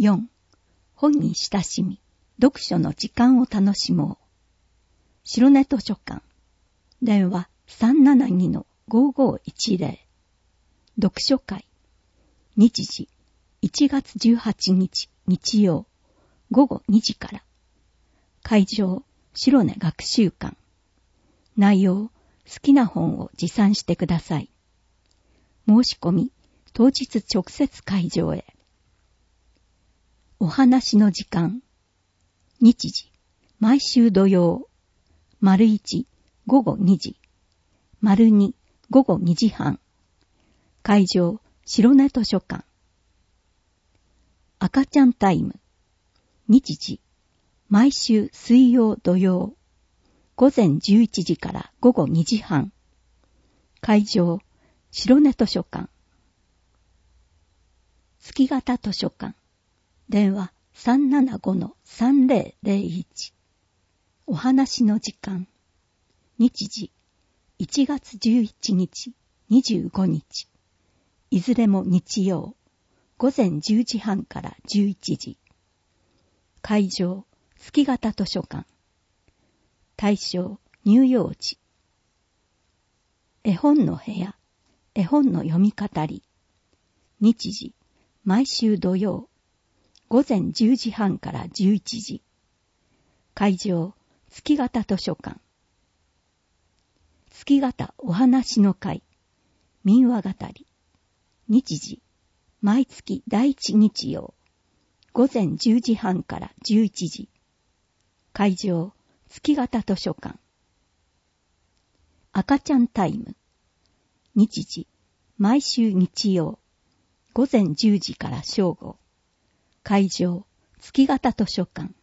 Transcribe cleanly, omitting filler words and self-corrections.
4、本に親しみ、読書の時間を楽しもう。白根図書館。電話 372-5510。読書会。日時、1月18日日曜、午後2時から。会場、白根学習館。内容、好きな本を持参してください。申し込み、当日直接会場へ。お話の時間。日時、毎週土曜。1、午後2時。2、午後2時半。会場、白根図書館。赤ちゃんタイム。日時、毎週水曜土曜。午前11時から午後2時半。会場、白根図書館。月型図書館。電話 375-3001。お話の時間。日時、1月11日、25日。いずれも日曜。午前10時半から11時。会場、月型図書館。対象、乳幼児。絵本の部屋、絵本の読み語り。日時、毎週土曜。午前10時半から11時。会場、月型図書館。月型お話の会。民話語り。日時、毎月第一日曜。午前10時半から11時。会場、月型図書館。赤ちゃんタイム。日時、毎週日曜。午前10時から正午。会場、月型図書館。